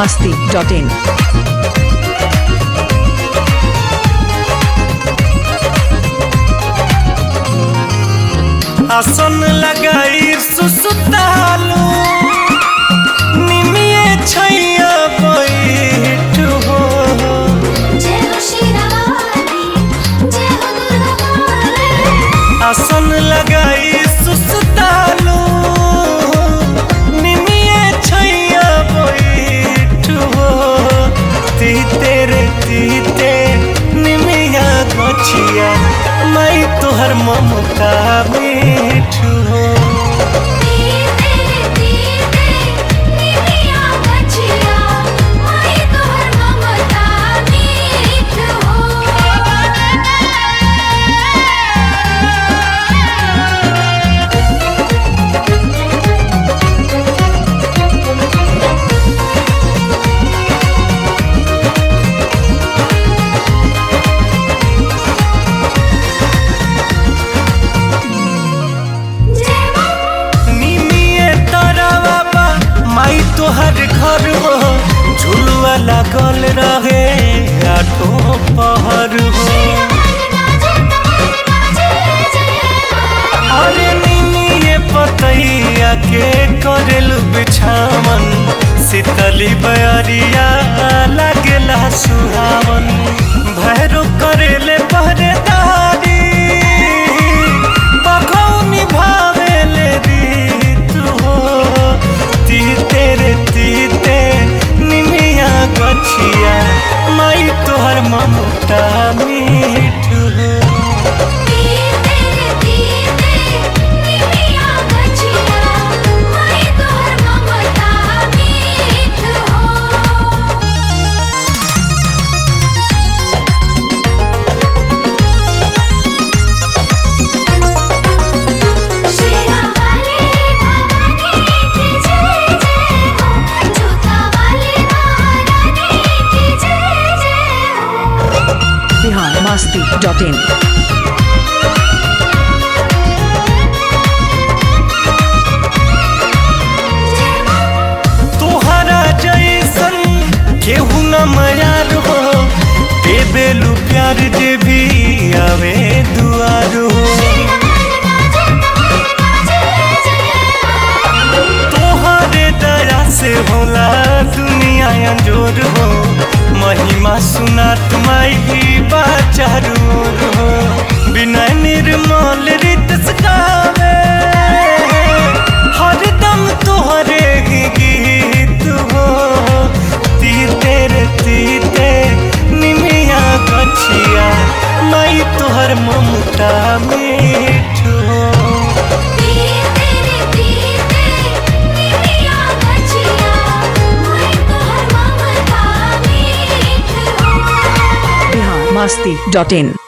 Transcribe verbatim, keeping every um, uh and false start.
masti dot in. आसन लगाई सुसुतालू निमिये छैया बैठ हो आसन लगाई सुसुतालू निमिये छैया बैठ हो तीते रे तीते निमिया गछिया मैं तोहर ममता मीठ हो तोहर घर हो झुलुआ लागल रहे आठों पहर हो अरे नीनिए पतैया के करेलु बिछावन शीतली बयरिया लागेला सुहावन भैरो करेले पहरेदारी बखौनी भावेले रीत हो तीते रे तीते निमिया गछिया माई तोहर ममता मीठ हो masti dot in. तोहरा जैसन केहू न मयार हो देवेलु प्यार जे भी आवे दुआर हो तोहरे दया से होला दुनिया अंजोर हो महिमा सुनात माई बाचारूर हो बिना निर्मल रीत सकावे हरदम तोहरे ही गीत हो तीते रे तीते निमिया गछिया माई तोहर ममता मीठ हो masti dot in.